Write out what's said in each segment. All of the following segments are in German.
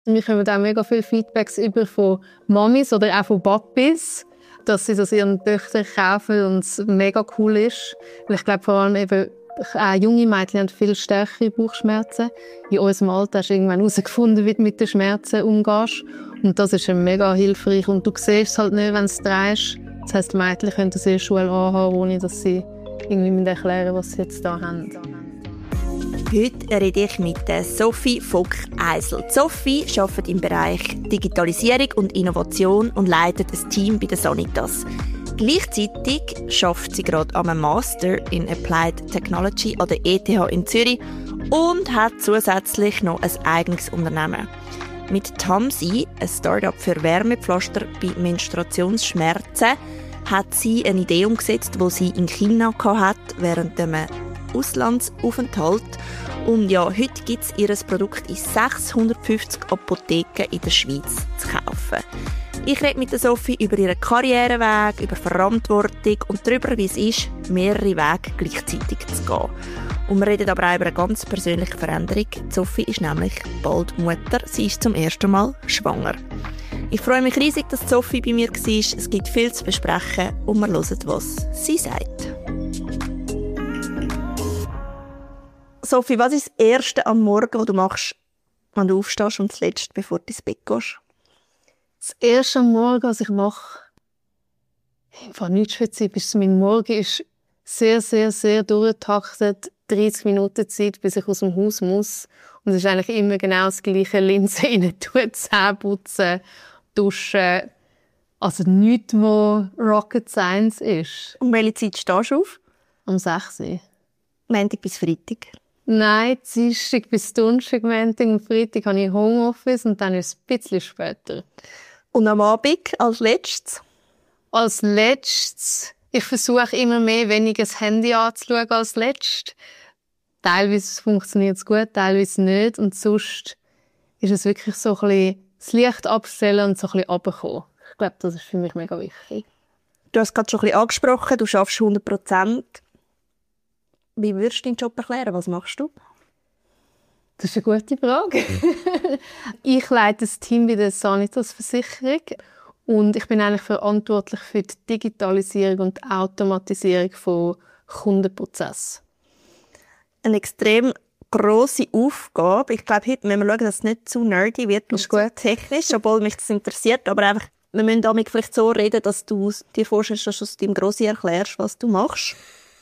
Wir bekommen auch mega viele Feedbacks über von Mamis oder auch von Papis, dass sie das ihren Töchtern kaufen und es mega cool ist. Weil ich glaube, vor allem eben auch junge Mädchen haben viel stärkere Bauchschmerzen. In unserem Alter hast du irgendwann herausgefunden, wie du mit den Schmerzen umgehst. Und das ist mega hilfreich. Und du siehst es halt nicht, wenn du es drehst. Das heisst, die Mädchen können das in der Schule anhaben, ohne dass sie irgendwie erklären, was sie jetzt da haben. Heute rede ich mit Sophie Vogt-Eisel. Sophie arbeitet im Bereich Digitalisierung und Innovation und leitet ein Team bei der Sanitas. Gleichzeitig arbeitet sie gerade an einem Master in Applied Technology an der ETH in Zürich und hat zusätzlich noch ein eigenes Unternehmen. Mit Tamsi, ein Start-up für Wärmepflaster bei Menstruationsschmerzen, hat sie eine Idee umgesetzt, die sie in China hatte während einem Auslandsaufenthalt. Und ja, heute gibt es ihr Produkt in 650 Apotheken in der Schweiz zu kaufen. Ich rede mit der Sophie über ihren Karriereweg, über Verantwortung und darüber, wie es ist, mehrere Wege gleichzeitig zu gehen. Und wir reden aber auch über eine ganz persönliche Veränderung. Sophie ist nämlich bald Mutter. Sie ist zum ersten Mal schwanger. Ich freue mich riesig, dass Sophie bei mir war. Es gibt viel zu besprechen und wir hören, was sie sagt. Sophie, was ist das Erste am Morgen, was du machst, wenn du aufstehst und das Letzte, bevor du ins Bett gehst? Das Erste am Morgen, was ich mache, einfach nichts Spezifisches. Mein Morgen ist sehr, sehr, sehr durchgetaktet. 30 Minuten Zeit, bis ich aus dem Haus muss. Und es ist eigentlich immer genau das Gleiche. Linse rein tun, Zähne putzen, duschen. Also nichts, was Rocket Science ist. Um welche Zeit stehst du auf? Um 6 Uhr. Montag bis Freitag? Nein, Dienstag bis Donnerstag, Montag und Freitag habe ich Homeoffice und dann ist es ein bisschen später. Und am Abend als Letztes? Als Letztes, ich versuche immer mehr weniger das Handy anzuschauen als Letztes. Teilweise funktioniert es gut, teilweise nicht. Und sonst ist es wirklich so ein bisschen das Licht abstellen und so ein bisschen runterkommen. Ich glaube, das ist für mich mega wichtig. Du hast es gerade schon ein bisschen angesprochen, du arbeitest 100%. Wie würdest du deinen Job erklären? Was machst du? Das ist eine gute Frage. Ich leite das Team bei der Sanitas-Versicherung und ich bin eigentlich verantwortlich für die Digitalisierung und Automatisierung von Kundenprozessen. Eine extrem grosse Aufgabe. Ich glaube, heute müssen wir schauen, dass es nicht zu nerdy wird und zu technisch, obwohl mich das interessiert. Aber einfach, wir müssen damit vielleicht so reden, dass du dir vorstellst, dass du es deinem Grossi erklärst, was du machst.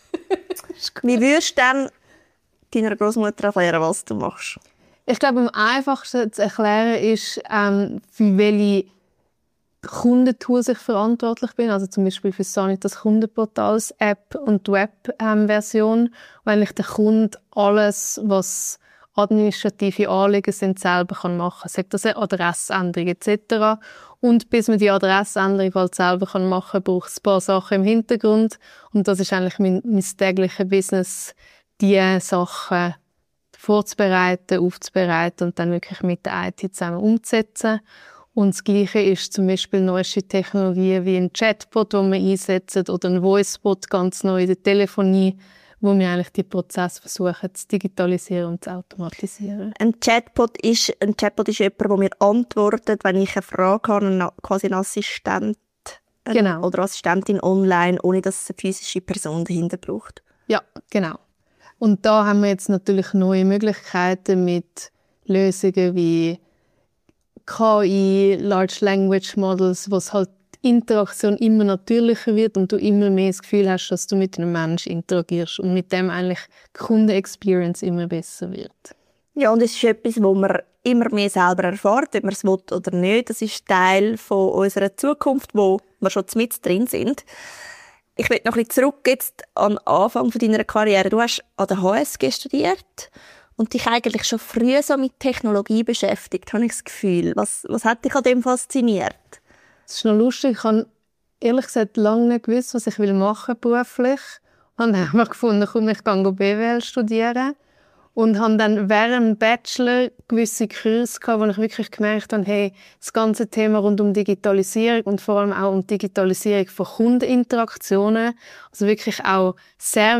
Wie würdest du dann deiner Großmutter erklären, was du machst? Ich glaube, am einfachsten zu erklären ist, für welche Kundentools ich verantwortlich bin. Also zum Beispiel für Sanitas Kundenportals App und Web-Version, wo eigentlich der Kunde alles, was administrative Anliegen sind, selber machen kann. Sagt das eine Adressänderung etc. Und bis man die Adressänderung halt selber machen kann, braucht es ein paar Sachen im Hintergrund. Und das ist eigentlich mein tägliches Business, diese Sachen vorzubereiten, aufzubereiten und dann wirklich mit der IT zusammen umzusetzen. Und das Gleiche ist zum Beispiel neueste Technologien wie ein Chatbot, den wir einsetzen, oder ein Voicebot ganz neu in der Telefonie, wo wir eigentlich die Prozesse versuchen zu digitalisieren und zu automatisieren. Ein Chatbot ist jemand, der mir antwortet, wenn ich eine Frage habe, quasi ein Assistent genau. Oder Assistentin online, ohne dass es eine physische Person dahinter braucht. Ja, genau. Und da haben wir jetzt natürlich neue Möglichkeiten mit Lösungen wie KI, Large Language Models, wo es halt die Interaktion immer natürlicher wird und du immer mehr das Gefühl hast, dass du mit einem Menschen interagierst und mit dem eigentlich die Kundenexperience immer besser wird. Ja, und es ist etwas, wo man immer mehr selber erfährt, ob man es will oder nicht. Das ist Teil von unserer Zukunft, wo wir schon mit drin sind. Ich will noch ein bisschen zurück jetzt an den Anfang deiner Karriere. Du hast an der HSG studiert und dich eigentlich schon früh so mit Technologie beschäftigt, habe ich das Gefühl. Was hat dich an dem fasziniert? Es ist noch lustig. Ich habe ehrlich gesagt lange nicht gewusst, was ich machen will beruflich. Ich habe einfach gefunden, komm, ich gehe BWL studieren. Und habe dann während dem Bachelor gewisse Kurse gehabt, wo ich wirklich gemerkt habe, hey, das ganze Thema rund um Digitalisierung und vor allem auch um Digitalisierung von Kundeninteraktionen, also wirklich auch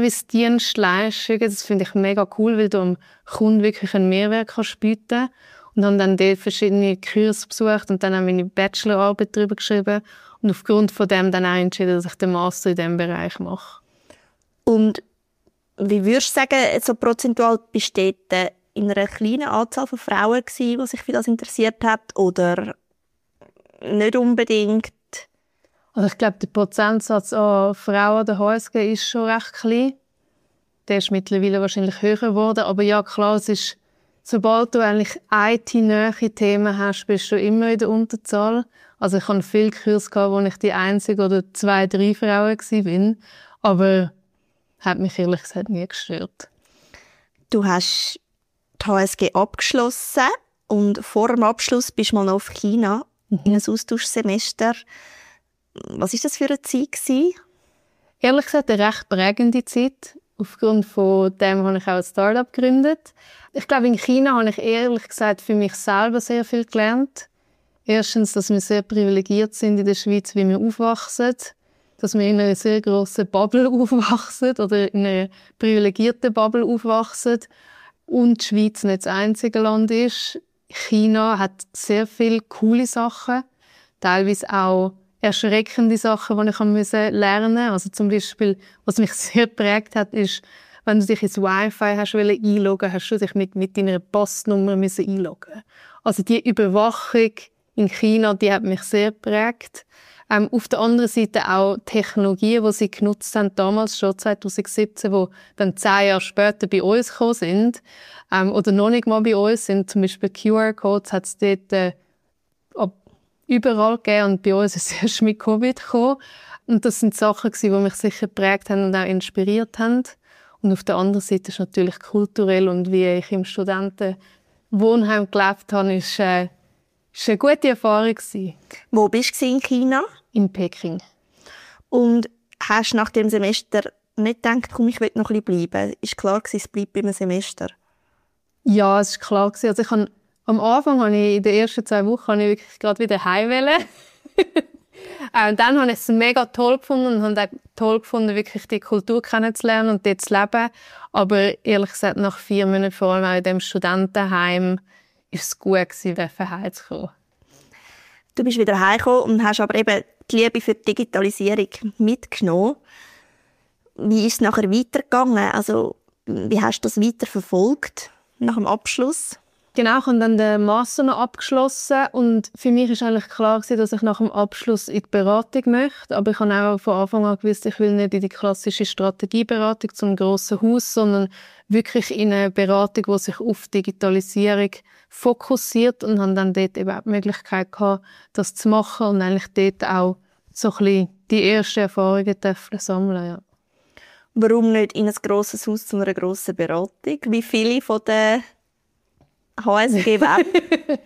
Service-Dienstleistungen, das finde ich mega cool, weil du dem Kunden wirklich einen Mehrwert bieten kannst. und habe dann dort verschiedene Kurse besucht und dann auch meine Bachelorarbeit darüber geschrieben und aufgrund von dem dann auch entschieden, dass ich den Master in diesem Bereich mache. Und wie würdest du sagen, so prozentual bist du dort in einer kleinen Anzahl von Frauen gewesen, die sich für das interessiert hat, oder nicht unbedingt? Also ich glaube, der Prozentsatz an Frauen an der HSG ist schon recht klein. Der ist mittlerweile wahrscheinlich höher geworden. Aber ja, klar, es ist, sobald du eigentlich IT-nahe Themen hast, bist du immer in der Unterzahl. Also ich hatte viele Kurse, wo ich die einzige oder 2, 3 Frauen war. Aber hat mich ehrlich gesagt nie gestört. Du hast die HSG abgeschlossen und vor dem Abschluss bist du mal noch auf China in ein Austauschsemester. Was war das für eine Zeit gewesen? Ehrlich gesagt, eine recht prägende Zeit. Aufgrund von dem habe ich auch ein Start-up gegründet. Ich glaube, in China habe ich ehrlich gesagt für mich selber sehr viel gelernt. Erstens, dass wir sehr privilegiert sind in der Schweiz, wie wir aufwachsen. Dass wir in einer sehr grossen Bubble aufwachsen oder in einer privilegierten Bubble aufwachsen. Und die Schweiz nicht das einzige Land ist. China hat sehr viele coole Sachen, teilweise auch erschreckende Sachen, die ich lernen musste. Also zum Beispiel, was mich sehr geprägt hat, ist, wenn du dich ins Wi-Fi einloggen hast du dich mit deiner Passnummer einloggen. Also die Überwachung in China, die hat mich sehr geprägt. Auf der anderen Seite auch Technologien, die sie genutzt haben, damals schon 2017, die dann 10 Jahre später bei uns gekommen sind, oder noch nicht mal bei uns sind. Zum Beispiel QR-Codes hat es dort überall gegeben und bei uns ist es erst mit Covid gekommen. Und das sind Sachen, die mich sicher geprägt haben und auch inspiriert haben. Und auf der anderen Seite ist natürlich kulturell und wie ich im Studentenwohnheim gelebt habe, ist eine gute Erfahrung gewesen. Wo bist du in China? In Peking. Und hast du nach dem Semester nicht gedacht, komm, ich will noch ein bisschen bleiben? Ist klar gewesen, es bleibt bei einem Semester? Ja, es ist klar gewesen. Also am Anfang habe ich in den ersten 2 Wochen wirklich gerade wieder heim wollen. Und dann habe ich es mega toll gefunden und habe auch toll gefunden, wirklich die Kultur kennenzulernen und dort zu leben. Aber ehrlich gesagt, nach 4 Monaten, vor allem auch in diesem Studentenheim, ist es gut gewesen, wieder heimzukommen. Du bist wieder heimgekommen und hast aber eben die Liebe für die Digitalisierung mitgenommen. Wie ist es nachher weitergegangen? Also, wie hast du das weiterverfolgt nach dem Abschluss? Genau, ich habe dann den Master noch abgeschlossen und für mich war eigentlich klar, dass ich nach dem Abschluss in die Beratung möchte. Aber ich habe auch von Anfang an gewusst, ich will nicht in die klassische Strategieberatung zum grossen Haus, sondern wirklich in eine Beratung, die sich auf Digitalisierung fokussiert, und habe dann dort eben auch die Möglichkeit gehabt, das zu machen und eigentlich dort auch so ein bisschen die ersten Erfahrungen sammeln. Ja. Warum nicht in ein grosses Haus zu einer grossen Beratung? Wie viele von den HSG Web?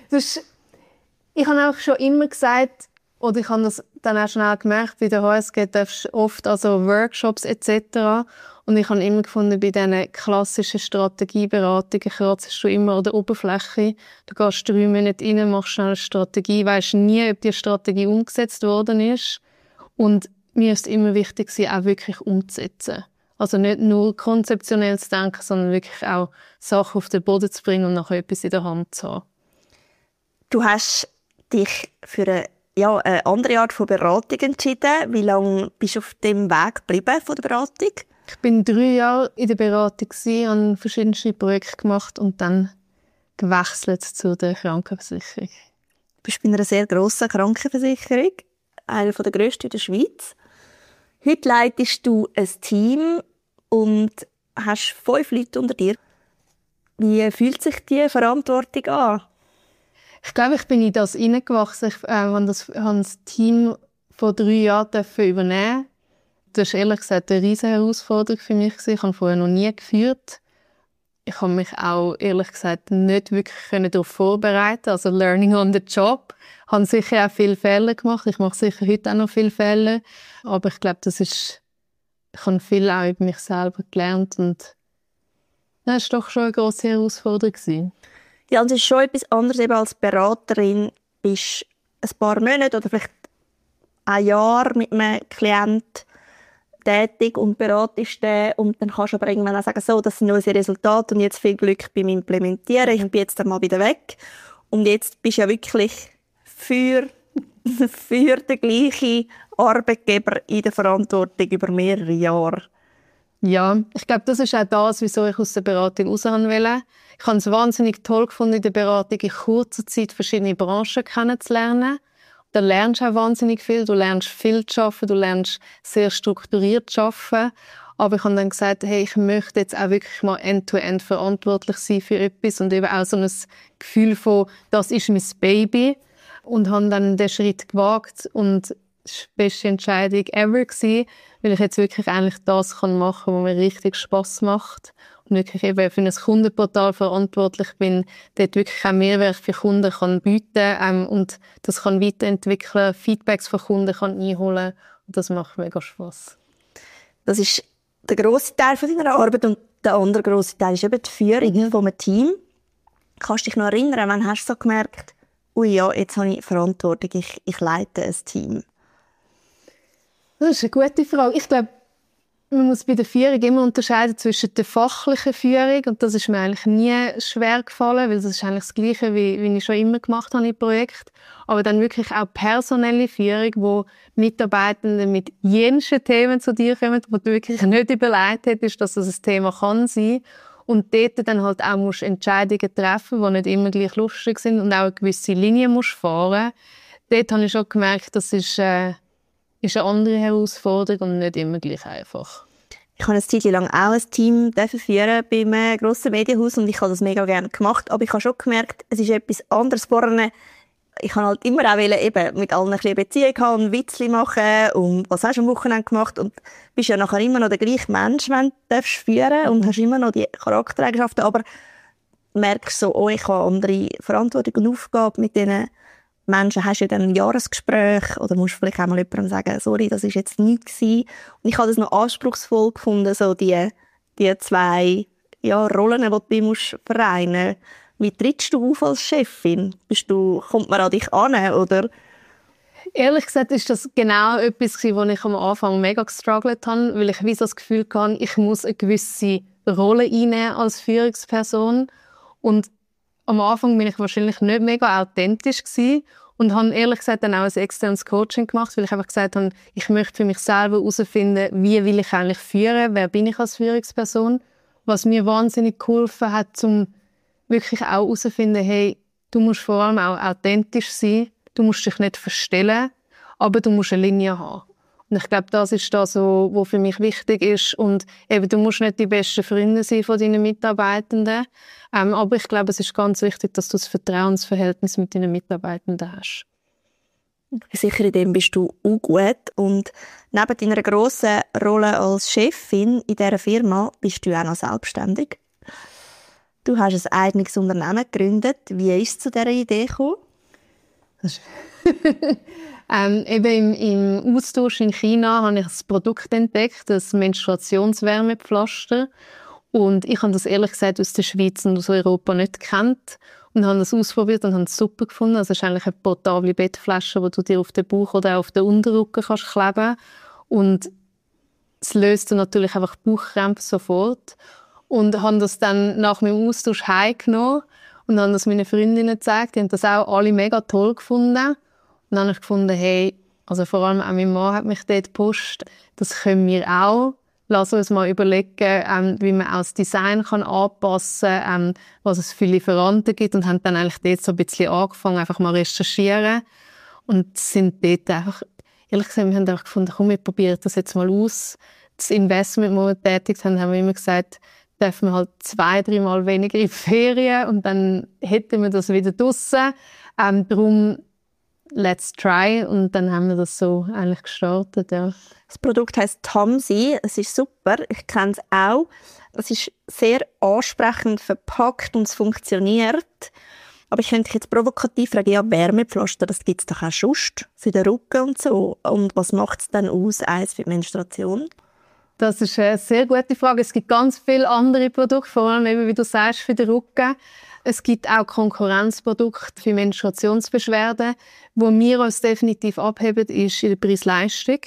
Ich habe auch schon immer gesagt, oder ich habe das dann auch schnell gemerkt, bei der HSG darfst du oft also Workshops etc. Und ich habe immer gefunden, bei diesen klassischen Strategieberatungen kratzest du immer an der Oberfläche. Du gehst 3 Monate rein, machst schnell eine Strategie, weisst nie, ob die Strategie umgesetzt worden ist. Und mir ist immer wichtig, sie auch wirklich umzusetzen. Also nicht nur konzeptionell zu denken, sondern wirklich auch Sachen auf den Boden zu bringen und nachher etwas in der Hand zu haben. Du hast dich für eine andere Art von Beratung entschieden. Wie lange bist du auf dem Weg geblieben von der Beratung? Ich bin 3 Jahre in der Beratung, habe verschiedene Projekte gemacht und dann gewechselt zu der Krankenversicherung. Du bist bei einer sehr grossen Krankenversicherung, einer der grössten in der Schweiz. Heute leitest du ein Team und hast 5 Leute unter dir. Wie fühlt sich diese Verantwortung an? Ich glaube, ich bin in das hineingewachsen. Ich habe das Team vor 3 Jahren übernehmen. Das war ehrlich gesagt eine riesige Herausforderung für mich. Ich habe vorher noch nie geführt. Ich habe mich auch ehrlich gesagt nicht wirklich darauf vorbereiten. Also Learning on the Job. Ich habe sicher auch viele Fehler gemacht. Ich mache sicher heute auch noch viele Fehler. Aber ich glaube, ich habe viel auch über mich selber gelernt. Und das war doch schon eine grosse Herausforderung. Ja, und es ist schon etwas anderes, eben als Beraterin bist ein paar Monate oder vielleicht ein Jahr mit einem Klienten tätig und beratest den und dann kannst du aber irgendwann auch sagen, so, das sind unsere Resultate und jetzt viel Glück beim Implementieren, ich bin jetzt dann mal wieder weg. Und jetzt bist du ja wirklich für den gleichen Arbeitgeber in der Verantwortung über mehrere Jahre. Ja, ich glaube, das ist auch das, wieso ich aus der Beratung raus wollte. Ich habe es wahnsinnig toll gefunden, in der Beratung in kurzer Zeit verschiedene Branchen kennenzulernen. Da lernst du auch wahnsinnig viel. Du lernst viel zu arbeiten, du lernst sehr strukturiert zu arbeiten. Aber ich habe dann gesagt, hey, ich möchte jetzt auch wirklich mal end-to-end verantwortlich sein für etwas und eben auch so ein Gefühl von, das ist mein Baby. Und habe dann den Schritt gewagt und das war die beste Entscheidung ever gewesen, weil ich jetzt wirklich eigentlich das machen kann, was mir richtig Spass macht. Und wirklich eben für ein Kundenportal verantwortlich bin, dort wirklich auch Mehrwert für Kunden kann bieten und das kann weiterentwickeln, Feedbacks von Kunden kann einholen und das macht mega Spass. Das ist der grosse Teil von deiner Arbeit und der andere grosse Teil ist eben die Führung von einem Team. Kannst du dich noch erinnern, wann hast du so gemerkt, ui ja, jetzt habe ich Verantwortung, ich leite ein Team? Das ist eine gute Frage. Ich glaube, man muss bei der Führung immer unterscheiden zwischen der fachlichen Führung, und das ist mir eigentlich nie schwer gefallen, weil das ist eigentlich das Gleiche, wie ich schon immer gemacht habe im Projekt. Aber dann wirklich auch personelle Führung, wo Mitarbeitende mit jensten Themen zu dir kommen, wo du wirklich nicht überlegt hättest, dass das ein Thema kann sein. Und dort dann halt auch musst Entscheidungen treffen, die nicht immer gleich lustig sind und auch eine gewisse Linie musst fahren. Dort habe ich schon gemerkt, das ist eine andere Herausforderung und nicht immer gleich einfach. Ich habe eine Zeit lang auch ein Team führen bei einem grossen Medienhaus und ich habe das mega gerne gemacht. Aber ich habe schon gemerkt, es ist etwas anderes. Vorne, ich habe halt immer auch eben mit allen eine Beziehung haben und Witzli machen und was hast du am Wochenende gemacht und bist ja nachher immer noch der gleiche Mensch, wenn du führen darfst und hast immer noch die Charaktereigenschaften, aber merkst so, oh, ich habe andere Verantwortung und Aufgabe mit diesen Menschen. Hast du ja dann ein Jahresgespräch oder musst vielleicht auch mal jemandem sagen, sorry, das war jetzt nichts gewesen. Und ich habe das noch anspruchsvoll gefunden, so die zwei Rollen, die du musst vereinen musst. Wie trittst du auf als Chefin? Kommt man an dich an, oder? Ehrlich gesagt ist das genau etwas, wo ich am Anfang mega gestruggelt habe, weil ich wie so das Gefühl hatte, ich muss eine gewisse Rolle einnehmen als Führungsperson. Und am Anfang bin ich wahrscheinlich nicht mega authentisch gewesen und habe ehrlich gesagt dann auch ein externes Coaching gemacht, weil ich einfach gesagt habe, ich möchte für mich selber herausfinden, wie will ich eigentlich führen, wer bin ich als Führungsperson. Was mir wahnsinnig geholfen hat, um wirklich auch herauszufinden, hey, du musst vor allem auch authentisch sein, du musst dich nicht verstellen, aber du musst eine Linie haben. Und ich glaube, das ist das, was für mich wichtig ist. Und eben, du musst nicht die besten Freunde sein von deinen Mitarbeitenden, aber ich glaube, es ist ganz wichtig, dass du das Vertrauensverhältnis mit deinen Mitarbeitenden hast. Sicher in dem bist du auch gut. Und neben deiner grossen Rolle als Chefin in dieser Firma bist du auch noch selbstständig. Du hast ein eigenes Unternehmen gegründet. Wie ist es zu dieser Idee gekommen? Eben im Austausch in China habe ich ein Produkt entdeckt, das Menstruationswärmepflaster. Und ich habe das ehrlich gesagt aus der Schweiz und aus Europa nicht gekannt. Und habe das ausprobiert und habe es super gefunden. Also es ist eigentlich eine portable Bettflasche, die du dir auf den Bauch oder auf den Unterrücken kannst kleben. Und es löst dann natürlich einfach Bauchkrämpfe sofort. Und habe das dann nach meinem Austausch heimgenommen und habe das meinen Freundinnen gezeigt. Die haben das auch alle mega toll gefunden. Und dann habe ich gefunden, hey, also vor allem auch mein Mann hat mich dort gepusht, das können wir auch. Lass uns mal überlegen, wie man auch das Design anpassen kann, was es für Lieferanten gibt. Und haben dann eigentlich dort so ein bisschen angefangen, einfach mal recherchieren. Und sind dort einfach, ehrlich gesagt, wir haben einfach gefunden, komm, wir probieren das jetzt mal aus. Das Investment, das wir tätig haben wir immer gesagt, dürfen wir halt 2-3 Mal weniger in die Ferien und dann hätten wir das wieder draussen. Darum, let's try. Und dann haben wir das so eigentlich gestartet, ja. Das Produkt heisst Tamsi. Es ist super. Ich kenne es auch. Es ist sehr ansprechend verpackt und es funktioniert. Aber ich könnte dich jetzt provokativ fragen, ja, Wärmepflaster, das gibt es doch auch sonst für den Rücken und so. Und was macht es dann aus, eins für die Menstruation? Das ist eine sehr gute Frage. Es gibt ganz viele andere Produkte, vor allem eben, wie du sagst, für den Rücken. Es gibt auch Konkurrenzprodukte für Menstruationsbeschwerden. Wo wir uns definitiv abheben, ist in der Preis-Leistung.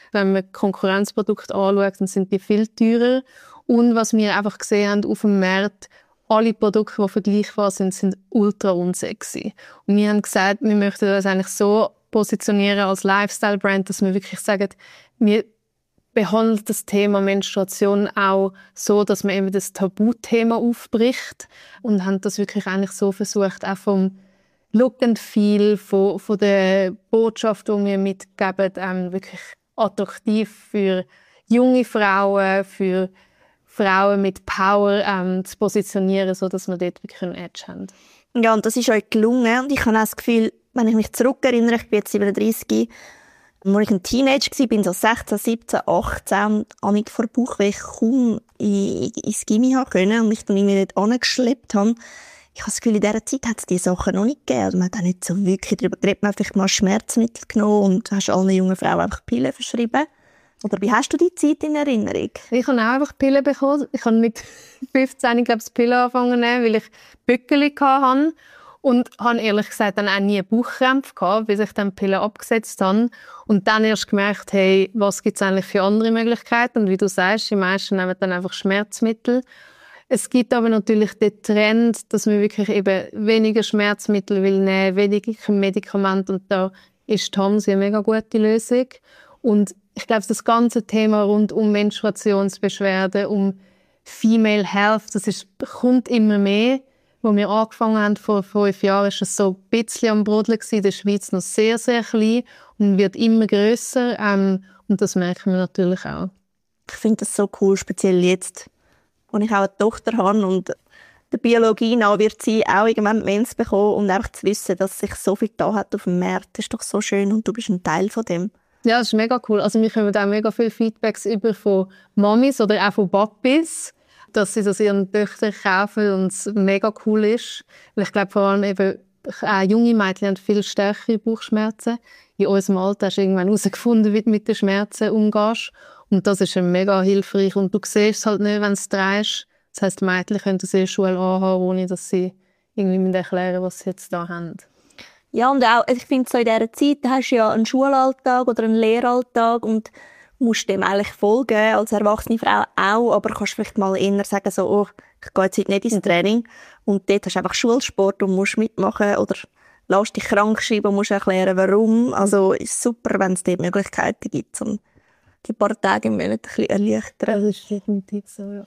Wenn man Konkurrenzprodukte anschaut, dann sind die viel teurer. Und was wir einfach gesehen haben auf dem Markt, alle Produkte, die vergleichbar sind, sind ultra unsexy. Und wir haben gesagt, wir möchten das eigentlich so positionieren als Lifestyle-Brand, dass wir wirklich sagen, wir behandeln das Thema Menstruation auch so, dass man eben das Tabuthema aufbricht und haben das wirklich eigentlich so versucht, auch vom Look and Feel, von der Botschaft, die wir mitgeben, wirklich attraktiv für junge Frauen, für Frauen mit Power zu positionieren, sodass wir dort wirklich einen Edge haben. Ja, und das ist euch gelungen. Und ich habe auch das Gefühl, wenn ich mich zurückerinnere, ich bin jetzt 37, als ich ein Teenager war, bin so 16, 17, 18, habe ich vor Bauchweh kaum ins Gymi können und mich dann irgendwie dort angeschleppt habe. Ich habe das Gefühl, in dieser Zeit hat es diese Sachen noch nicht gegeben. Also man hat auch nicht so wirklich darüber geredet. Man hat vielleicht mal Schmerzmittel genommen und hast allen jungen Frauen einfach Pillen verschrieben. Oder wie hast du die Zeit in Erinnerung? Ich habe auch einfach Pillen bekommen. Ich habe mit 15, glaube ich, Pillen angefangen zu nehmen, weil ich Bückeli hatte. Und habe ehrlich gesagt dann auch nie Bauchkrämpfe gehabt, bis ich dann die Pillen abgesetzt habe. Und dann erst gemerkt, hey, was gibt es eigentlich für andere Möglichkeiten? Und wie du sagst, die meisten nehmen dann einfach Schmerzmittel. Es gibt aber natürlich den Trend, dass man wirklich eben weniger Schmerzmittel will nehmen, weniger Medikamente. Und da ist Tamsi eine mega gute Lösung. Und ich glaube, das ganze Thema rund um Menstruationsbeschwerden, um Female Health, kommt immer mehr. Als wir angefangen haben, vor 5 Jahren, war es so ein bisschen am Brodeln gewesen, in der Schweiz noch sehr, sehr klein und wird immer grösser. Und das merken wir natürlich auch. Ich finde das so cool, speziell jetzt, wo ich auch eine Tochter habe und der Biologie nach wird sie auch irgendwann Mens bekommen und einfach zu wissen, dass sich so viel da hat auf dem Markt, das ist doch so schön und du bist ein Teil von dem. Ja, das ist mega cool. Also wir bekommen auch mega viele Feedbacks über von Mamis oder auch von Papis, dass sie das ihren Töchtern kaufen und es mega cool ist. Weil ich glaube, vor allem eben junge Mädchen haben viel stärkere Bauchschmerzen. In unserem Alter hast du irgendwann herausgefunden, wie du mit den Schmerzen umgehst. Und das ist mega hilfreich. Und du siehst es halt nicht, wenn du es drehst. Das heisst, die Mädchen können das in der Schule anhaben, ohne dass sie irgendwie erklären, was sie jetzt da haben. Ja, und auch, ich finde, so in dieser Zeit hast du ja einen Schulalltag oder einen Lehralltag und musst dem eigentlich folgen, als erwachsene Frau auch, aber kannst vielleicht mal eher sagen, so, oh, ich gehe jetzt heute nicht ins Training und dort hast du einfach Schulsport und musst mitmachen oder lässt dich krank schreiben und musst erklären, warum. Also ist super, wenn es dort Möglichkeiten gibt, um die paar Tage im Monat ein bisschen erleichtern. Das ist definitiv so, ja.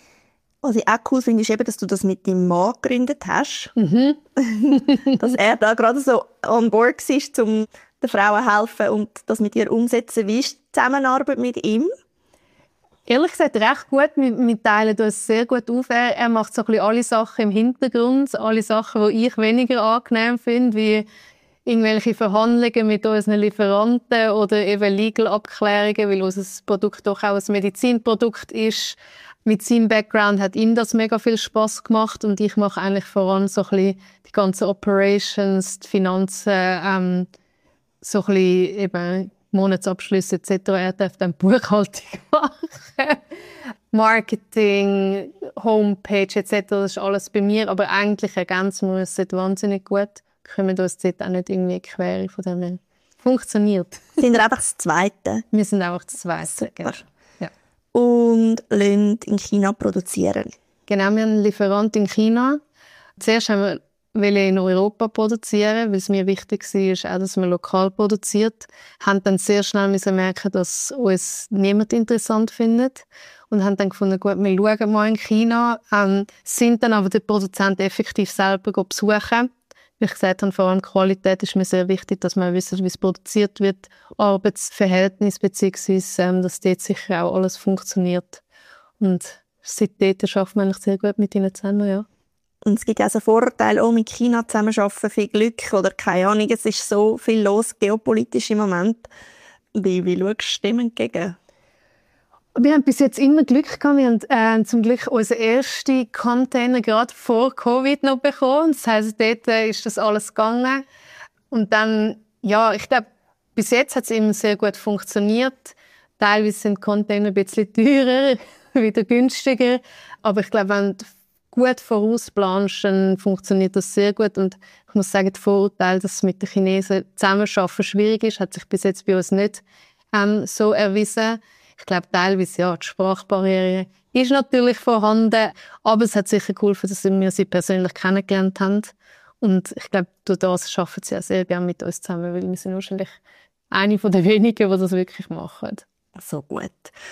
Was ich auch cool finde, ist eben, dass du das mit deinem Mann gegründet hast. Mhm. Dass er da gerade so on board war, um den Frauen helfen und das mit ihr umsetzen. Wie ist die Zusammenarbeit mit ihm? Ehrlich gesagt, recht gut. Wir teilen uns sehr gut auf. Er macht so ein bisschen alle Sachen im Hintergrund, alle Sachen, die ich weniger angenehm finde, wie irgendwelche Verhandlungen mit unseren Lieferanten oder eben Legal-Abklärungen, weil unser Produkt doch auch ein Medizinprodukt ist. Mit seinem Background hat ihm das mega viel Spass gemacht und ich mache eigentlich vor allem so ein bisschen die ganzen Operations, die Finanzen, so ein bisschen eben Monatsabschlüsse etc. Er darf dann Buchhaltung machen, Marketing, Homepage etc. Das ist alles bei mir, aber eigentlich ergänzen wir uns wahnsinnig gut. Wir können uns dort auch nicht irgendwie quer von dem her. Funktioniert. Sind wir einfach das Zweite? Wir sind einfach das Zweite. Genau. Ja. Und lassen in China produzieren. Genau, wir haben einen Lieferant in China. Zuerst haben wir in Europa produzieren, weil es mir wichtig war, auch, dass man lokal produziert. Wir haben dann sehr schnell merken, dass uns niemand interessant findet. Und haben dann gefunden, gut, wir schauen mal in China. Sind dann aber den Produzenten effektiv selber besuchen. Wie ich gesagt habe, vor allem Qualität ist mir sehr wichtig, dass man wissen, wie es produziert wird, Arbeitsverhältnis beziehungsweise, dass dort sicher auch alles funktioniert. Und seitdem arbeiten wir eigentlich sehr gut mit ihnen zusammen, ja. Und es gibt ja auch so Vorurteile, auch mit China zusammenarbeiten, viel Glück oder keine Ahnung, es ist so viel los geopolitisch im Moment. Wie schaust du dem entgegen? Wir haben bis jetzt immer Glück gehabt. Wir haben zum Glück unseren ersten Container gerade vor Covid noch bekommen. Das heisst, dort ist das alles gegangen. Und dann, ja, ich glaube, bis jetzt hat es immer sehr gut funktioniert. Teilweise sind die Container ein bisschen teurer, wieder günstiger. Aber ich glaube, wenn du gut vorausplanst, dann funktioniert das sehr gut. Und ich muss sagen, der Vorurteil, dass es mit den Chinesen zusammenarbeiten schwierig ist, hat sich bis jetzt bei uns nicht so erwiesen. Ich glaube, teilweise, ja, die Sprachbarriere ist natürlich vorhanden, aber es hat sicher geholfen, dass wir sie persönlich kennengelernt haben. Und ich glaube, durch das arbeiten sie auch sehr gerne mit uns zusammen, weil wir sind wahrscheinlich eine von den wenigen, die das wirklich machen. So gut.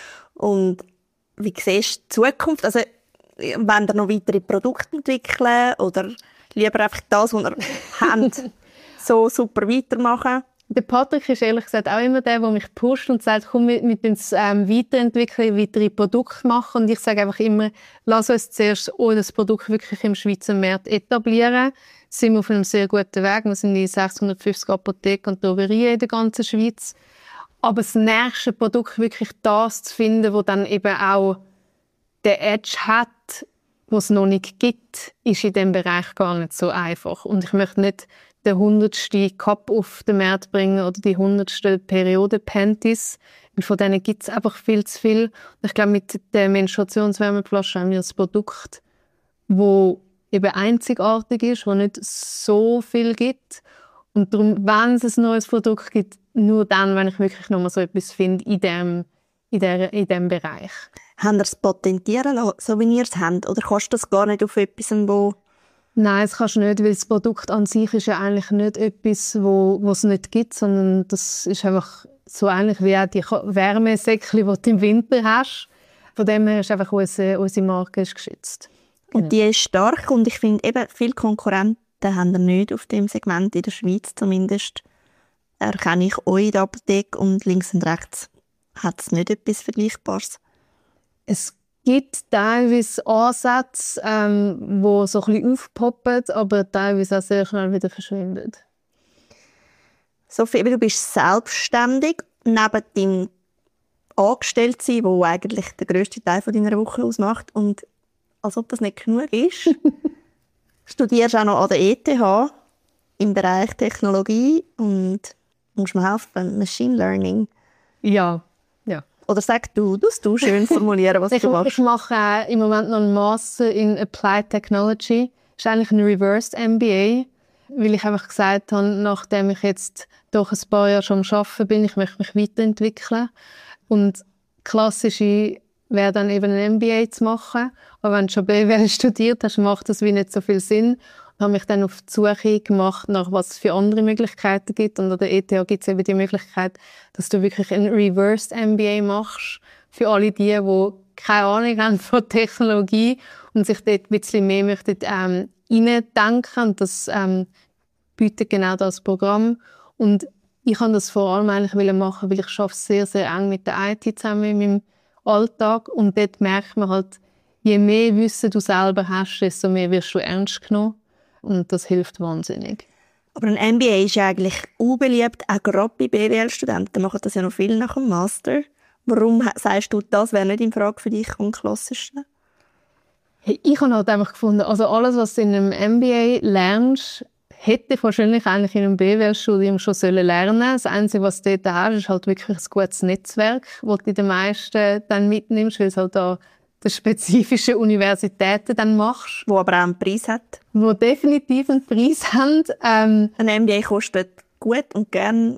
Und wie siehst du die Zukunft? Also, wollen ihr noch weitere Produkte entwickeln oder lieber einfach das, was ihr habt, so super weitermachen? Der Patrick ist ehrlich gesagt auch immer der mich pusht und sagt, komm, wir uns weiterentwickeln, weitere Produkte machen. Und ich sage einfach immer, lass uns zuerst das Produkt wirklich im Schweizer Markt etablieren. Sind wir auf einem sehr guten Weg. Wir sind in 650 Apotheken und Drogerien in der ganzen Schweiz. Aber das nächste Produkt wirklich das zu finden, das dann eben auch den Edge hat, was es noch nicht gibt, ist in diesem Bereich gar nicht so einfach. Und ich möchte nicht den 100. Cup auf den Markt bringen oder die 100. Periode-Panties. Von denen gibt es einfach viel zu viel. Und ich glaube, mit der Menstruationswärmeflasche haben wir ein Produkt, das eben einzigartig ist, das nicht so viel gibt. Und darum, wenn es ein neues Produkt gibt, nur dann, wenn ich wirklich noch mal so etwas finde in diesem Bereich. Haben ihr es patentieren lassen, so wie ihr es habt? Oder kannst du das gar nicht auf etwas, wo... Nein, das kannst du nicht, weil das Produkt an sich ist ja eigentlich nicht etwas, wo es nicht gibt, sondern das ist einfach so ähnlich wie auch die Wärmesäckchen, die du im Winter hast. Von dem her ist einfach unsere Marke ist geschützt. Und die ist stark und ich finde eben, viele Konkurrenten haben wir nicht auf dem Segment, in der Schweiz zumindest. Erkenne ich euch in der Apotheke und links und rechts hat es nicht etwas Vergleichbares. Es gibt teilweise Ansätze, die so ein bisschen aufpoppen, aber teilweise auch sehr schnell wieder verschwinden. Sophie, du bist selbstständig, neben deinem Angestelltsein, wo eigentlich der grösste Teil von deiner Woche ausmacht. Und als ob das nicht genug ist, studierst auch noch an der ETH im Bereich Technologie und musst mir helfen, Machine Learning. Ja. Oder sag du schön formulieren, was du machst. Ich mache im Moment noch einen Master in Applied Technology. Das ist eigentlich ein Reversed MBA, weil ich einfach gesagt habe, nachdem ich jetzt doch ein paar Jahre schon am Arbeiten bin, ich möchte mich weiterentwickeln. Und klassische wäre dann eben ein MBA zu machen. Aber wenn du schon BWL studiert hast, macht das wie nicht so viel Sinn. Ich habe mich dann auf die Suche gemacht, nach was es für andere Möglichkeiten gibt. Und an der ETH gibt es eben die Möglichkeit, dass du wirklich ein Reversed MBA machst. Für alle die keine Ahnung haben von Technologie und sich dort ein bisschen mehr möchten, reindenken. Und das bietet genau das Programm. Und ich kann das vor allem eigentlich machen, weil ich arbeite sehr, sehr eng mit der IT zusammen in meinem Alltag. Und dort merkt man halt, je mehr Wissen du selber hast, desto mehr wirst du ernst genommen. Und das hilft wahnsinnig. Aber ein MBA ist ja eigentlich unbeliebt, auch gerade bei BWL-Studenten. Machen das ja noch viel nach dem Master. Warum sagst du, das wäre nicht in Frage für dich am klassischen? Hey, ich habe halt einfach gefunden, also alles, was du in einem MBA lernst, hätte ich wahrscheinlich eigentlich in einem BWL-Studium schon lernen sollen. Das Einzige, was du dort hast, ist halt wirklich ein gutes Netzwerk, das du in den meisten dann mitnimmst, weil es halt da die spezifischen Universitäten dann machst. Wo aber auch einen Preis hat. Wo definitiv einen Preis haben. Ein MBA kostet gut und gern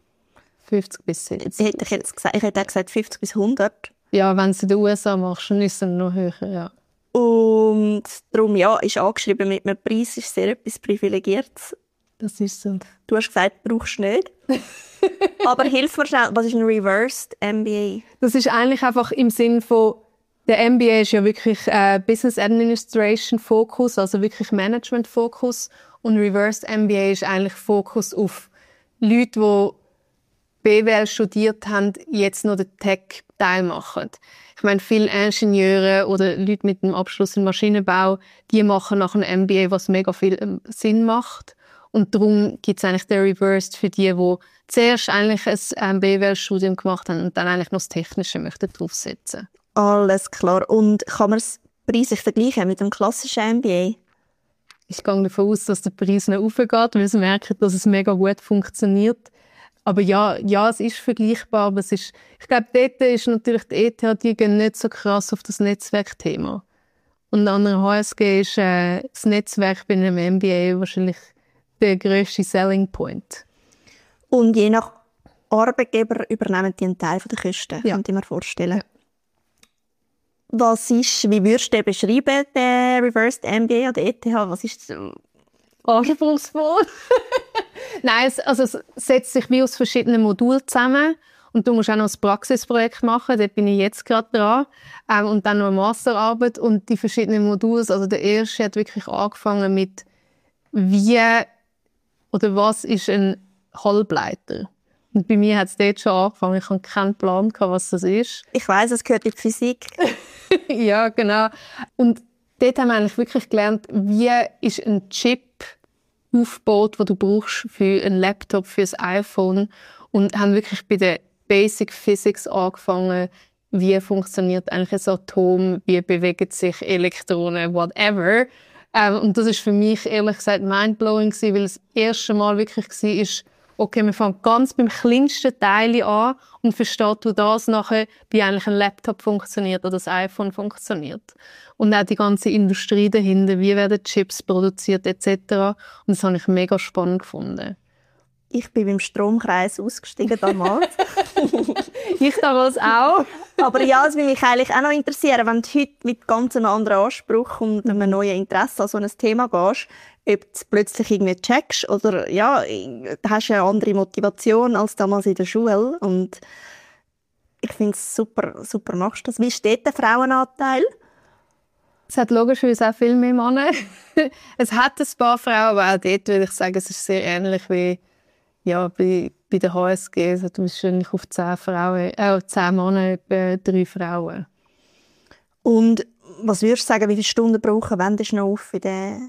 50 bis 70. Ich hätte auch gesagt 50 bis 100. Ja, wenn du es in den USA machst, dann ist es noch höher, ja. Und darum, ja, ist angeschrieben mit einem Preis, ist sehr etwas Privilegiertes. Das ist so. Du hast gesagt, brauchst du nicht. Aber hilf mir schnell, was ist ein Reversed MBA? Das ist eigentlich einfach im Sinn von, der MBA ist ja wirklich Business Administration Fokus, also wirklich Management Fokus. Und Reversed MBA ist eigentlich Fokus auf Leute, die BWL studiert haben, jetzt noch den Tech-Teil machen. Ich meine, viele Ingenieure oder Leute mit einem Abschluss im Maschinenbau, die machen nach einem MBA, was mega viel Sinn macht. Und darum gibt es eigentlich den Reversed für die zuerst eigentlich ein BWL-Studium gemacht haben und dann eigentlich noch das Technische möchten draufsetzen. Alles klar. Und kann man es preislich vergleichen mit dem klassischen MBA? Ich gehe davon aus, dass der Preis noch raufgeht, weil sie merken, dass es mega gut funktioniert. Aber ja, es ist vergleichbar, aber ich glaube, dort ist natürlich die ETH, die gehen nicht so krass auf das Netzwerkthema. Und an der HSG ist das Netzwerk bei einem MBA wahrscheinlich der grösste Selling Point. Und je nach Arbeitgeber übernehmen einen Teil der Kosten, könnte ich mir vorstellen. Ja. Wie würdest du den beschreiben, den Reversed MBA an der ETH? Was ist das? Anspruchsvoll. Nein, es setzt sich wie aus verschiedenen Modulen zusammen. Und du musst auch noch ein Praxisprojekt machen, dort bin ich jetzt gerade dran. Und dann noch eine Masterarbeit und die verschiedenen Module. Also der erste hat wirklich angefangen mit was ist ein Halbleiter? Und bei mir hat es dort schon angefangen. Ich hatte keinen Plan, was das ist. Ich weiss, es gehört in die Physik. Ja, genau. Und dort haben wir eigentlich wirklich gelernt, wie ist ein Chip aufgebaut, den du brauchst für einen Laptop, für ein iPhone. Und haben wirklich bei der Basic Physics angefangen. Wie funktioniert eigentlich ein Atom? Wie bewegen sich Elektronen? Whatever. Und das ist für mich ehrlich gesagt mindblowing gewesen, weil das erste Mal wirklich war, okay, wir fangen ganz beim kleinsten Teil an und versteht du das nachher, wie eigentlich ein Laptop funktioniert oder das iPhone funktioniert. Und auch die ganze Industrie dahinter, wie werden Chips produziert etc. Und das habe ich mega spannend gefunden. Ich bin beim Stromkreis ausgestiegen damals. Ich damals auch. Aber ja, es würde mich eigentlich auch noch interessieren, wenn du heute mit ganz einem anderen Anspruch und einem neuen Interesse an so ein Thema gehst, ob du plötzlich irgendwie checkst oder ja, du hast eine andere Motivation als damals in der Schule. Und ich finde es super, super machst du das. Wie steht der Frauenanteil? Es hat logischerweise auch viel mehr Männer. Es hat ein paar Frauen, aber auch dort würde ich sagen, es ist sehr ähnlich wie bei der HSG. Also du bist wahrscheinlich auf 10 Männer, etwa 3 Frauen. Und was würdest du sagen, wie viele Stunden brauchen wendest du noch auf in der?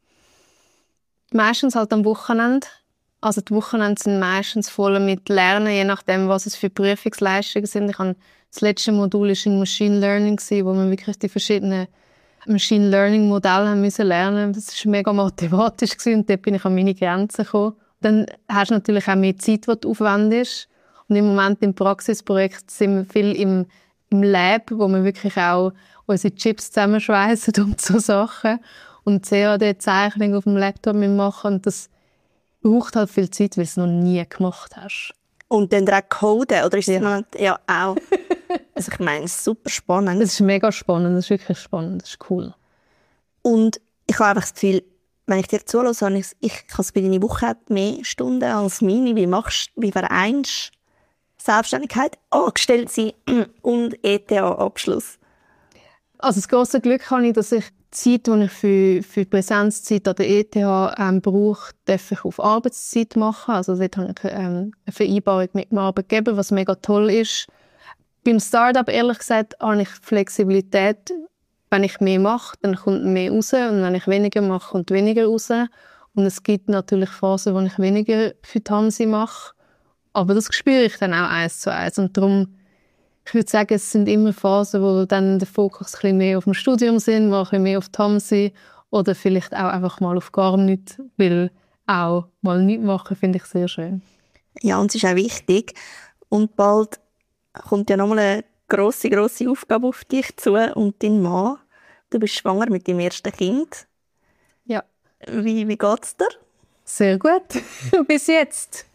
Meistens halt am Wochenende. Also die Wochenende sind meistens voll mit Lernen, je nachdem, was es für Prüfungsleistungen sind. Das letzte Modul war in Machine Learning, wo wir wirklich die verschiedenen Machine Learning Modelle haben müssen lernen. Das war mega motivatisch und dort bin ich an meine Grenzen gekommen. Dann hast du natürlich auch mehr Zeit, die du aufwendest. Und im Moment im Praxisprojekt sind wir viel im Lab, wo wir wirklich auch unsere Chips zusammenschweissen und so Sachen. Und CAD-Zeichnung auf dem Laptop machen. Und das braucht halt viel Zeit, weil du es noch nie gemacht hast. Und dann direkt coden, oder ist es noch? Ja, auch. Also ich meine, es ist super spannend. Es ist mega spannend, es ist wirklich spannend, das ist cool. Und ich habe einfach das Gefühl, wenn ich dir zuhöre, habe ich habe bei deiner Woche mehr Stunden als meine. Wie vereinst du Selbstständigkeit, angestellt sein und ETH-Abschluss? Also das grosse Glück habe ich, dass ich die Zeit, die ich für Präsenzzeit an der ETH brauche, darf ich auf Arbeitszeit machen. Also dort habe ich eine Vereinbarung mit dem Arbeitgeber, was mega toll ist. Beim Startup, ehrlich gesagt, habe ich Flexibilität. Wenn ich mehr mache, dann kommt mehr raus. Und wenn ich weniger mache, kommt weniger raus. Und es gibt natürlich Phasen, wo ich weniger für die Hansi mache. Aber das spüre ich dann auch 1:1. Und darum, ich würde sagen, es sind immer Phasen, wo dann der Fokus ein bisschen mehr auf dem Studium sind, mal ein bisschen mehr auf die Hansi oder vielleicht auch einfach mal auf gar nichts. Weil auch mal nichts machen, finde ich sehr schön. Ja, und es ist auch wichtig. Und bald kommt ja nochmal eine grosse Aufgabe auf dich zu und dein Mann. Du bist schwanger mit deinem ersten Kind. Ja. Wie geht's dir? Sehr gut. Bis jetzt.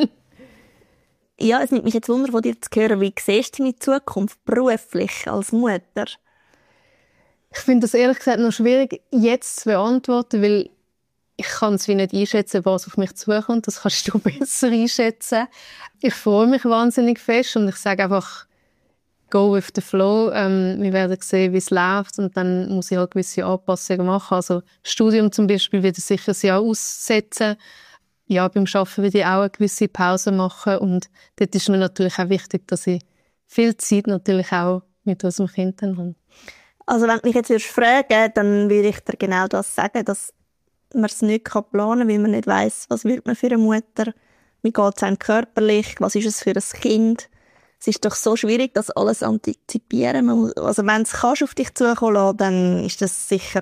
Ja, es nimmt mich jetzt Wunder, von dir zu hören. Wie siehst du deine Zukunft beruflich als Mutter? Ich finde das ehrlich gesagt noch schwierig, jetzt zu beantworten, weil ich kann es nicht einschätzen, was auf mich zukommt. Das kannst du besser einschätzen. Ich freue mich wahnsinnig fest und ich sage einfach, go with the flow. Wir werden sehen, wie es läuft und dann muss ich halt gewisse Anpassungen machen. Also Studium zum Beispiel wird sicher ein Jahr aussetzen. Ja, beim Arbeiten würde ich auch eine gewisse Pause machen und dort ist mir natürlich auch wichtig, dass ich viel Zeit natürlich auch mit unserem Kind habe. Also wenn du mich jetzt fragen würdest, dann würde ich dir genau das sagen, dass man es nicht planen kann, weil man nicht weiss, was wird man für eine Mutter, wie geht es einem körperlich, was ist es für ein Kind. Es ist doch so schwierig, das alles antizipieren. Also wenn du es auf dich zukommen lassen, dann ist das sicher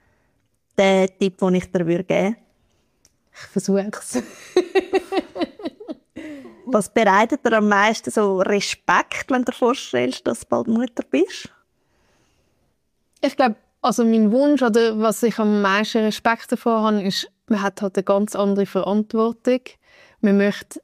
der Tipp, den ich dir geben würde. Ich versuche es. Was bereitet dir am meisten so Respekt, wenn du dir vorstellst, dass du bald Mutter bist? Ich glaube, also mein Wunsch oder was ich am meisten Respekt davor habe, ist, man hat halt eine ganz andere Verantwortung. Man möchte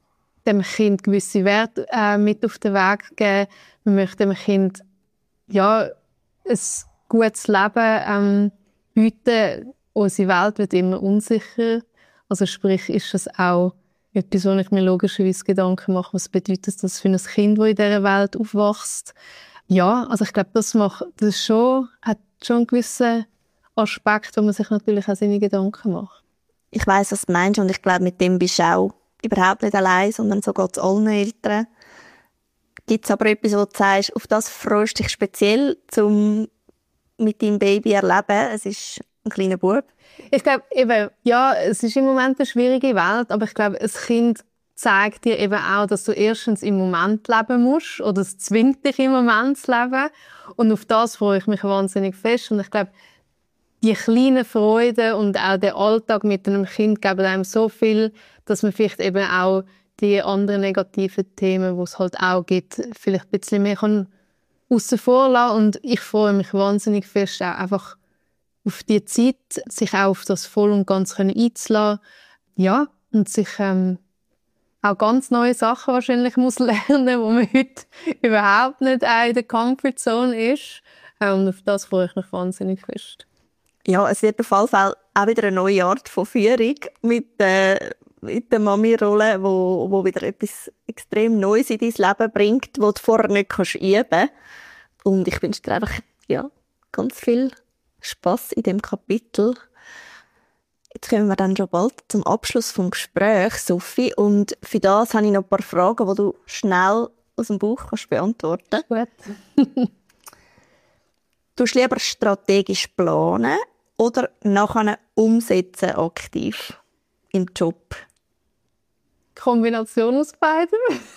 dem Kind gewisse Werte mit auf den Weg geben. Wir möchten dem Kind ein gutes Leben bieten. Unsere Welt wird immer unsicher. Also sprich, ist das auch etwas, wo ich mir logischerweise Gedanken mache, was bedeutet das für ein Kind, das in dieser Welt aufwächst. Ja, also ich glaube, das hat schon einen gewissen Aspekt, wo man sich natürlich auch seine Gedanken macht. Ich weiss, was du meinst, und ich glaube, mit dem bist du auch überhaupt nicht allein, sondern so geht es allen Eltern. Gibt es aber etwas, wo du sagst, auf das freust du dich speziell, um mit deinem Baby zu erleben? Es ist ein kleiner Bub. Ich glaube, eben, ja, es ist im Moment eine schwierige Welt, aber ich glaube, ein Kind zeigt dir eben auch, dass du erstens im Moment leben musst, oder es zwingt dich im Moment zu leben. Und auf das freue ich mich wahnsinnig fest. Und ich glaube, die kleinen Freuden und auch der Alltag mit einem Kind geben einem so viel, dass man vielleicht eben auch die anderen negativen Themen, die es halt auch gibt, vielleicht ein bisschen mehr aussen vor lassen. Und ich freue mich wahnsinnig fest, auch einfach auf die Zeit, sich auch auf das voll und ganz einzulassen. Ja, und sich auch ganz neue Sachen wahrscheinlich muss lernen, wo man heute überhaupt nicht in der Comfortzone ist. Und auf das freue ich mich wahnsinnig fest. Ja, es wird auf jeden Fall auch wieder eine neue Art von Führung mit der Mami-Rolle, wo wieder etwas extrem Neues in dein Leben bringt, das du vorher nicht üben kannst. Und ich wünsche dir einfach ganz viel Spass in diesem Kapitel. Jetzt kommen wir dann schon bald zum Abschluss des Gesprächs, Sophie. Und für das habe ich noch ein paar Fragen, die du schnell aus dem Bauch beantworten kannst. Gut. Du lieber strategisch planen oder nachher umsetzen aktiv im Job? Kombination aus beidem.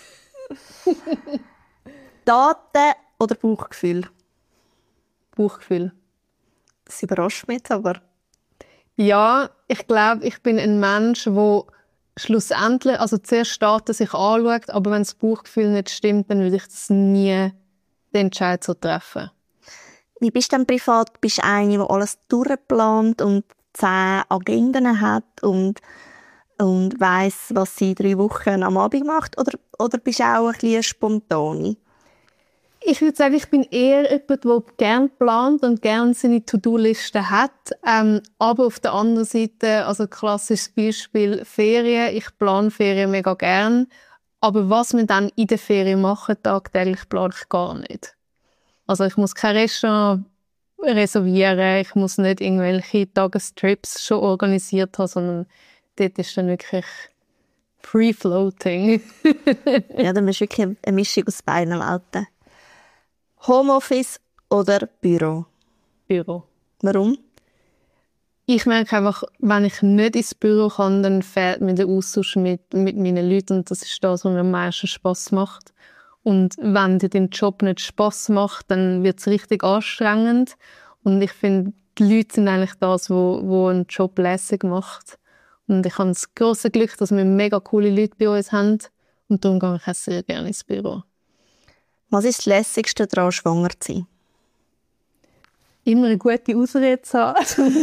Daten oder Bauchgefühl? Bauchgefühl. Das überrascht mich jetzt aber. Ja, ich glaube, ich bin ein Mensch, der schlussendlich, also zuerst Daten sich anschaut, aber wenn das Bauchgefühl nicht stimmt, dann würde ich das nie den Entscheid so treffen. Wie bist du denn privat? Bist du eine, die alles durchplant und 10 Agenden hat und weiss, was sie 3 Wochen am Abend macht? Oder bist du auch ein bisschen spontan? Ich würde sagen, ich bin eher jemand, der gerne plant und gerne seine To-Do-Liste hat. Aber auf der anderen Seite, also klassisches Beispiel Ferien. Ich plane Ferien mega gern. Aber was wir dann in der Ferien machen, tagtäglich plane ich gar nicht. Also ich muss kein Restaurant reservieren, ich muss nicht irgendwelche Tagestrips schon organisiert haben, sondern dort ist dann wirklich free-floating. Ja, dann ist wirklich eine Mischung aus beiden Welten. Homeoffice oder Büro? Büro. Warum? Ich merke einfach, wenn ich nicht ins Büro kann, dann fehlt mir der Austausch mit meinen Leuten und das ist das, was mir am meisten Spass macht. Und wenn dir dein Job nicht Spass macht, dann wird es richtig anstrengend. Und ich finde, die Leute sind eigentlich das, wo einen Job lässig macht. Und ich habe das grosse Glück, dass wir mega coole Leute bei uns haben. Und darum gehe ich auch sehr gerne ins Büro. Was ist das Lässigste daran, schwanger zu sein? Immer eine gute Ausrede zu haben.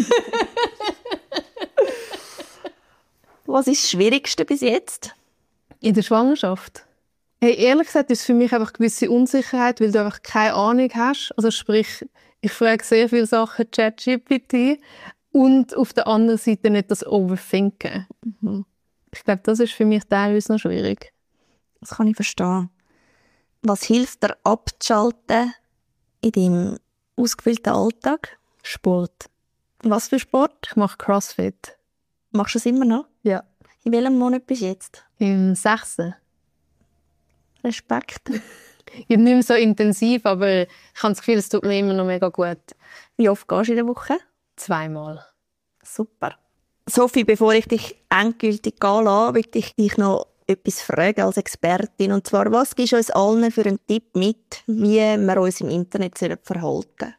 Was ist das Schwierigste bis jetzt? In der Schwangerschaft? Hey, ehrlich gesagt ist es für mich einfach eine gewisse Unsicherheit, weil du einfach keine Ahnung hast. Also sprich, ich frage sehr viele Sachen ChatGPT und auf der anderen Seite nicht das Overthinken. Ich glaube, das ist für mich teilweise noch schwierig. Das kann ich verstehen. Was hilft dir abzuschalten in deinem ausgefüllten Alltag? Sport. Was für Sport? Ich mache CrossFit. Machst du es immer noch? Ja. In welchem Monat bist du jetzt? Im 6. Respekt. Ich bin nicht mehr so intensiv, aber ich habe das Gefühl, es tut mir immer noch mega gut. Wie oft gehst du in der Woche? 2-mal. Super. Sophie, bevor ich dich endgültig gehen lasse, möchte ich dich noch etwas fragen als Expertin. Und zwar, was gibst du uns allen für einen Tipp mit, wie wir uns im Internet verhalten sollen?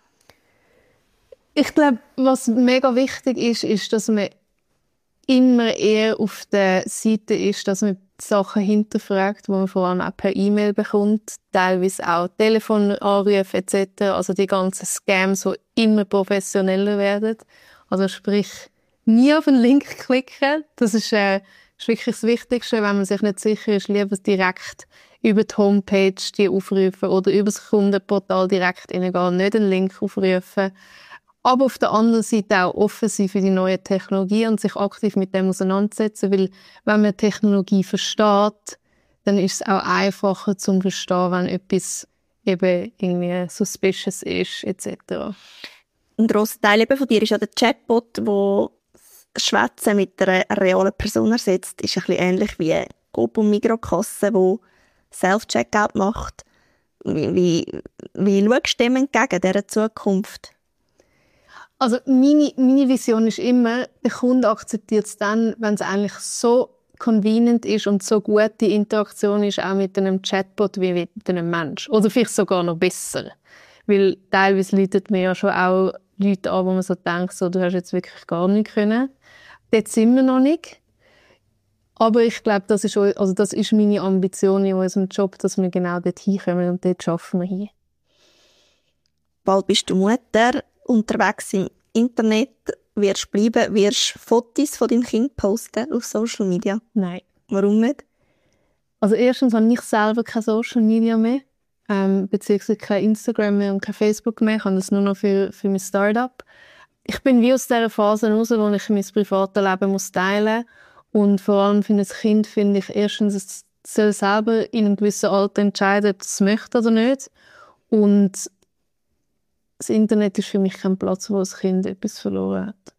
Ich glaube, was mega wichtig ist, dass man immer eher auf der Seite ist, dass man Sachen hinterfragt, die man vor allem auch per E-Mail bekommt, teilweise auch Telefonanrufe etc. Also die ganzen Scams, die immer professioneller werden. Also sprich, nie auf einen Link klicken. Das ist ist wirklich das Wichtigste, wenn man sich nicht sicher ist, lieber direkt über die Homepage die aufrufen oder über das Kundenportal direkt reingehen, nicht einen Link aufrufen. Aber auf der anderen Seite auch offen sein für die neue Technologie und sich aktiv mit dem auseinandersetzen, weil wenn man Technologie versteht, dann ist es auch einfacher zu verstehen, wenn etwas eben irgendwie suspicious ist, etc. Ein grosser Teil eben von dir ist ja der Chatbot, der Schwätzen mit einer realen Person ersetzt. Ist ein bisschen ähnlich wie Coop- und Migros-Kasse, die Self-Checkout macht. Wie schaust du dem entgegen, dieser Zukunft? Also meine Vision ist immer, der Kunde akzeptiert es dann, wenn es eigentlich so convenient ist und so gute Interaktion ist, auch mit einem Chatbot wie mit einem Mensch. Oder vielleicht sogar noch besser. Weil teilweise läutet mir ja schon auch Leute an, wo man so denkt, so, du hast jetzt wirklich gar nichts können. Dort sind wir noch nicht. Aber ich glaube, das ist meine Ambition in unserem Job, dass wir genau dort hinkommen und dort arbeiten wir hin. Bald bist du Mutter, unterwegs im Internet, wirst bleiben, wirst Fotos von deinem Kind posten auf Social Media? Nein. Warum nicht? Also erstens habe ich selber kein Social Media mehr, beziehungsweise kein Instagram mehr und kein Facebook mehr. Ich habe das nur noch für mein Start-up. Ich bin wie aus dieser Phase raus, wo ich mein privates Leben teilen muss. Und vor allem für ein Kind finde ich erstens, es soll selber in einem gewissen Alter entscheiden, ob es es möchte oder nicht. Und das Internet ist für mich kein Platz, wo das Kind etwas verloren hat.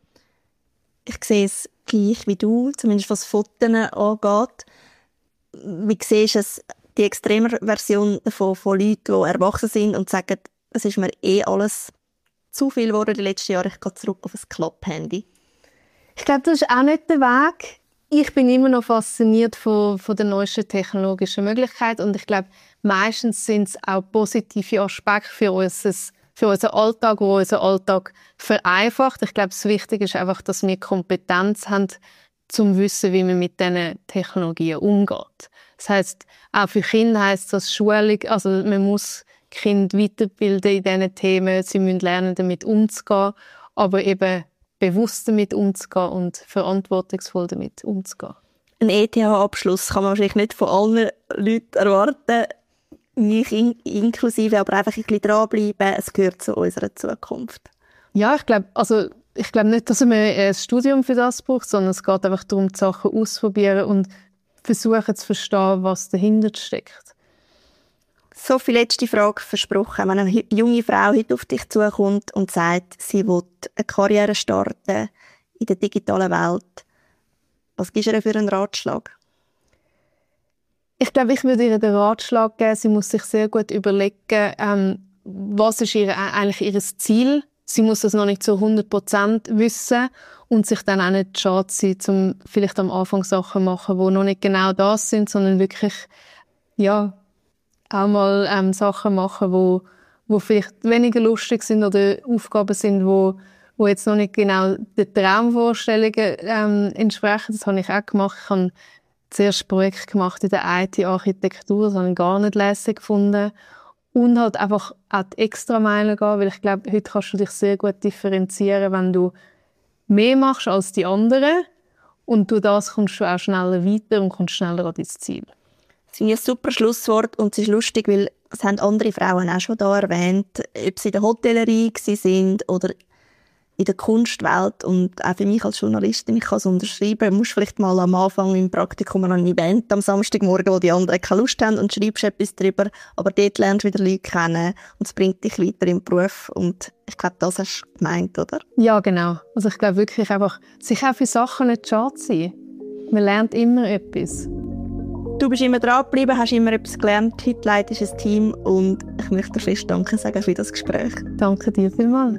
Ich sehe es gleich wie du, zumindest was Fotos angeht. Wie siehst du es, die extreme Version davon von Leuten, die erwachsen sind und sagen, es ist mir alles zu viel geworden die letzten Jahre, ich gehe zurück auf ein Klapp-Handy? Ich glaube, das ist auch nicht der Weg. Ich bin immer noch fasziniert von den neuesten technologischen Möglichkeiten und ich glaube, meistens sind es auch positive Aspekte für unseren Alltag, der unseren Alltag vereinfacht. Ich glaube, das Wichtige ist einfach, dass wir Kompetenz haben, zum Wissen, wie man mit diesen Technologien umgeht. Das heisst, auch für Kinder heisst das Schulung, also man muss Kinder weiterbilden in diesen Themen, sie müssen lernen, damit umzugehen, aber eben bewusst damit umzugehen und verantwortungsvoll damit umzugehen. Ein ETH-Abschluss kann man wahrscheinlich nicht von allen Leuten erwarten, mich inklusive, aber einfach ein bisschen dranbleiben, es gehört zu unserer Zukunft. Ja, ich glaube nicht, dass man ein Studium für das braucht, sondern es geht einfach darum, die Sachen auszuprobieren und versuchen zu verstehen, was dahinter steckt. So viel letzte Frage versprochen. Wenn eine junge Frau heute auf dich zukommt und sagt, sie will eine Karriere starten in der digitalen Welt, was gibst du ihr für einen Ratschlag? Ich glaube, ich würde ihr den Ratschlag geben, sie muss sich sehr gut überlegen, was ist eigentlich ihr Ziel. Sie muss es noch nicht zu 100% wissen und sich dann auch nicht schade sein, um vielleicht am Anfang Sachen zu machen, die noch nicht genau das sind, sondern wirklich auch mal Sachen machen, wo vielleicht weniger lustig sind oder Aufgaben sind, wo jetzt noch nicht genau den Traumvorstellungen entsprechen. Das habe ich auch gemacht. Ich habe zuerst ein Projekt gemacht in der IT-Architektur, das habe ich gar nicht lässig gefunden. Und halt einfach auch die Extrameile gehen, weil ich glaube, heute kannst du dich sehr gut differenzieren, wenn du mehr machst als die anderen und durch das kommst du auch schneller weiter und kommst schneller an dein Ziel. Das ist ein super Schlusswort und es ist lustig, weil es haben andere Frauen auch schon da erwähnt, ob sie in der Hotellerie sind oder in der Kunstwelt. Und auch für mich als Journalistin, ich kann es unterschreiben, du musst vielleicht mal am Anfang im Praktikum an einem Event am Samstagmorgen, wo die anderen keine Lust haben und schreibst etwas darüber, aber dort lernst du wieder Leute kennen und es bringt dich weiter im Beruf. Und ich glaube, das hast du gemeint, oder? Ja, genau. Also ich glaube wirklich einfach, sich auch für Sachen nicht schade sein. Man lernt immer etwas. Du bist immer dran geblieben, hast immer etwas gelernt. Heute leitest du ein Team und ich möchte dir fest Danke sagen für das Gespräch. Danke dir vielmals.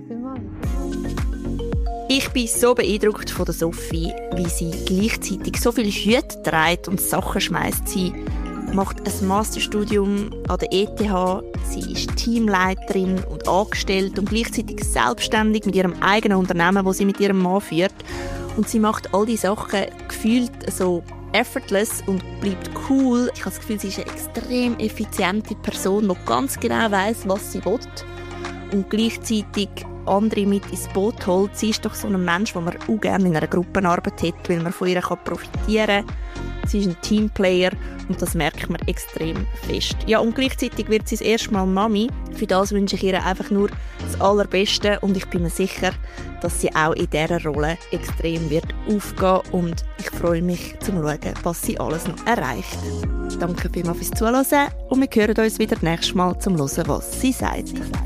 Ich bin so beeindruckt von der Sophie, wie sie gleichzeitig so viele Hüte trägt und Sachen schmeißt. Sie macht ein Masterstudium an der ETH, sie ist Teamleiterin und angestellt und gleichzeitig selbstständig mit ihrem eigenen Unternehmen, das sie mit ihrem Mann führt. Und sie macht all diese Sachen gefühlt so effortless und bleibt cool. Ich habe das Gefühl, sie ist eine extrem effiziente Person, die ganz genau weiss, was sie will. Und gleichzeitig andere mit ins Boot holt. Sie ist doch so ein Mensch, den man auch gerne in einer Gruppenarbeit hat, weil man von ihr profitieren kann. Sie ist ein Teamplayer und das merkt man extrem fest. Ja, und gleichzeitig wird sie das erste Mal Mami. Für das wünsche ich ihr einfach nur das Allerbeste und ich bin mir sicher, dass sie auch in dieser Rolle extrem wird aufgehen und ich freue mich zum Schauen, was sie alles noch erreicht. Danke vielmals fürs Zuhören und wir hören uns wieder nächstes Mal zum Hören, was sie sagt.